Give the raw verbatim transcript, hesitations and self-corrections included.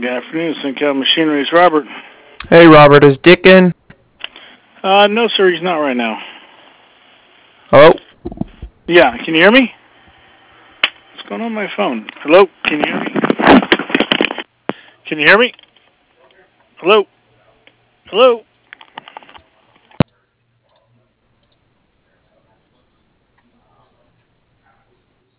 Good afternoon, Suncal Machinery. It's Robert. Hey, Robert, is Dick in? Uh, no, sir, he's not right now. Hello? Yeah, can you hear me? What's going on with my phone? Hello? Can you hear me? Can you hear me? Hello? Hello?